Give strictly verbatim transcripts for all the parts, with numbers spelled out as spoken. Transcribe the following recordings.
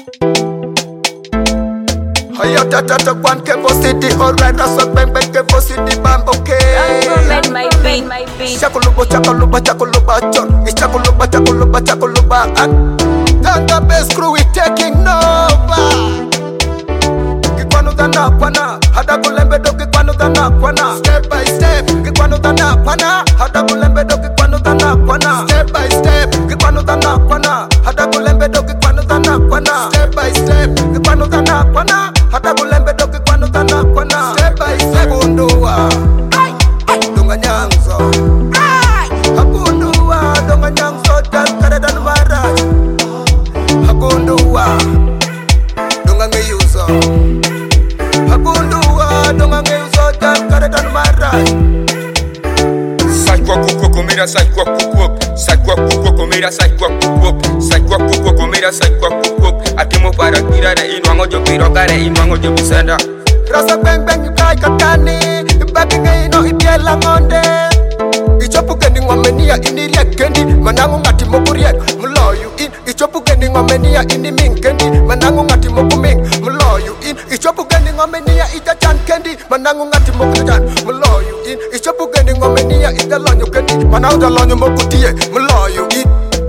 Hiya tata tata one Kevo City, alright. Rasa bang bang Kevo City, bam okay. My beat, my beat. Chakuluba chakuluba chakuluba chon. It's chakuluba chakuluba chakuluba. Then the best crew is taking over. Kikwanu dana kwana, hada kulembe do kikwanu dana kwana. Step by step, kikwanu dana kwana, hada kulembe do kikwanu dana kwana. Step by step, kikwanu dana kwana, hada kulembe do kikwanu dana kwana. Step by step, kikwanu dana kwana, hada kulembe do kikwanu dana kwana. Step by step, undua, dunga nyangzo, hakundua, dunga nyangzo, dan karedan maraj, hakundua, dunga ngeyuzo. Hakundua, donga ngeuzo, dan karedan maraj. Sai kwa kuko komera, sai kwa kuko, sai kwa kuko komera, sai kwa kuko, sai kwa kuko komera, sai kwa kuko. Atimo para tira de inwango jo piro kare inwango jo bisenda. Rasa bang bang ikai katani, ibabi ngeino ibiela ngonde. Ichopu kendi ngomenia ini riek kendi, manangu ngati moku riek, meloyu in. Ichopu kendi ngomenia ini ming kendi, manangu ngati moku ming, meloyu in. Ichopu kendi ngomenia ita chan kendi, manangu ngati moku chan, meloyu in. Ichopu kendi ngomenia ita lonyo kendi, manangu da lonyo moku tie, meloyu in.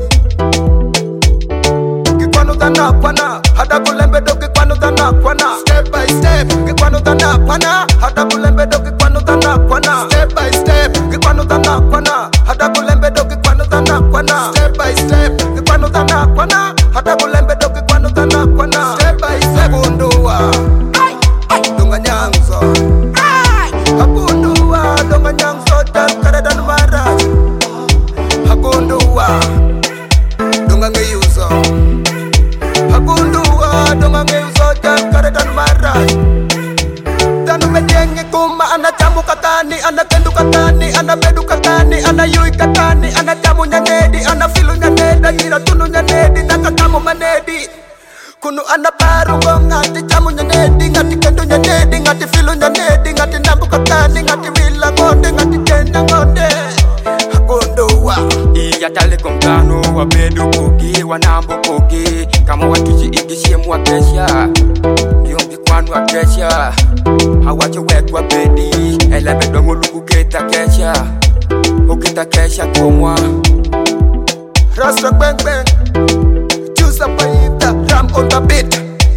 Kikwanu dana kwana, hada kulembe do kikwanu dana kwana. Step by step, kikwanu dana kwana, hada kulembe do kikwanu dana kwana. Step by step, kikwanu dana kwana, hada kulembe do kikwanu dana kwana. Step by step, kikwanu dana kwana, hada kulembe do kikwanu dana kwana. Step by step, undua, dunga nyangzo, hakundua, dunga nyangzo, dan karedan maraj, hakundua, dunga ngeyuzo. Hakundua, donga ngeuzo, dan karedan maraj. Tanu medenge kuma, ana jamu katani, ana kendu katani, ana bedu katani, ana yui katani, ana jamu nyanedi, ana filu nyaneda, gira tunu nyanedi, naka kamu manedi. Kunu ana baru ngati jamu nyanedi, ngati kendu nyanedi, ngati filu nyanedi, ngati nambu katani, ngati wila ngonde, ngati tena ngonde. Hakundua. Iya tale kongkano wa bedu koki wa nambo koki. Kama watuji igishie mwa kesha, yongi kwanu wa kesha. Hawache wekwa bedi, ele bedongo luku keta kesha. Ukita kesha kumwa. Rasta bang bang, Jusa paita, ram on the beat.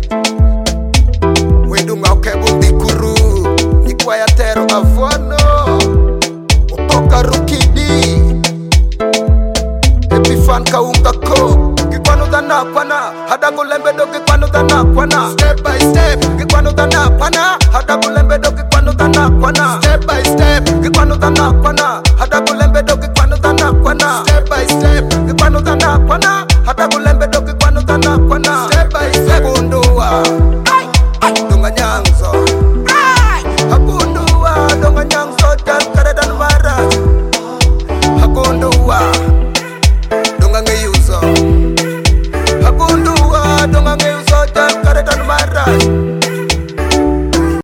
Wedunga ukebo ndikuru, nikwaya tero avono. Otoka rukidi, Epifan kaunga ko. Kikwanu dana kwana, hada kulembe do kikwanu dana kwana. Step by step, kikwanu dana kwana, hada kulembe do kikwanu dana kwana. Step by step, kikwanu dana kwana, hada kulembe do kikwanu